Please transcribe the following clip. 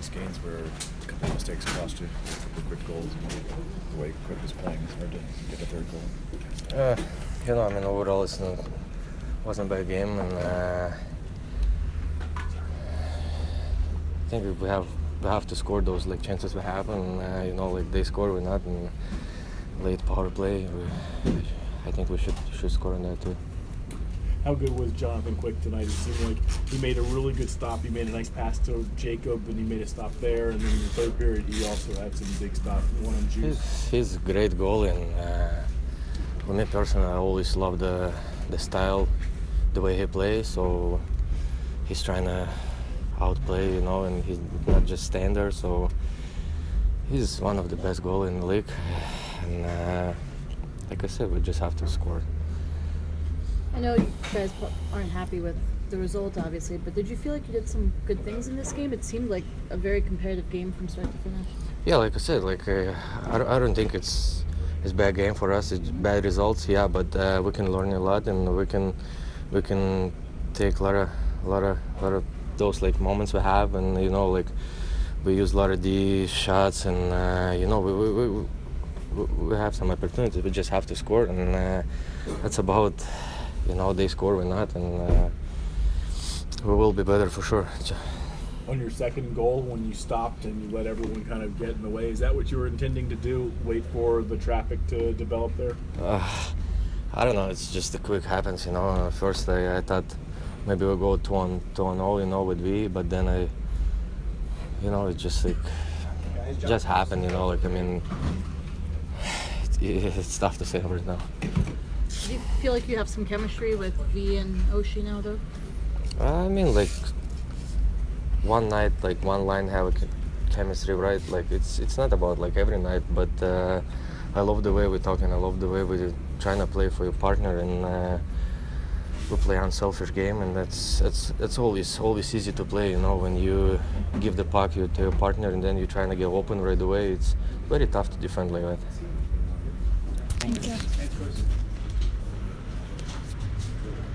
close games where a couple of mistakes cost you, a couple of quick goals, and the way Quick was playing, it's hard to get a third goal. Overall wasn't a bad game, and I think we have to score those chances we have, and they score, we're not, and late power play. I think we should score on that too. How good was Jonathan Quick tonight? It seemed like he made a really good stop. He made a nice pass to Jacob, and he made a stop there. And then in the third period, he also had some big stops, one on Juice. He's a great goalie, and for me personally, I always love the style, the way he plays. So he's trying to outplay, and he's not just stand there. So he's one of the best goalies in the league. And like I said, we just have to score. I know you guys aren't happy with the result, obviously, but did you feel like you did some good things in this game? It seemed like a very competitive game from start to finish. Yeah, like I said, I don't think it's a bad game for us. It's bad results, yeah, but we can learn a lot, and we can take a lot of those moments we have, and we use a lot of these shots, and we have some opportunities. We just have to score, and that's about. They score, we're not, and we will be better for sure. On your second goal, when you stopped and you let everyone kind of get in the way, is that what you were intending to do? Wait for the traffic to develop there? I don't know. It's just the quick happens, First, I thought maybe we'll go 2-0, with V, but then it just happened, it's tough to say right now. Do you feel like you have some chemistry with V and Oshie now, though? One night, one line have a chemistry, right? It's not about every night, but I love the way we're talking. I love the way we're trying to play for your partner, and we play unselfish game, and that's always easy to play. When you give the puck to your partner, and then you're trying to get open right away. It's very tough to defend like that. Thank you.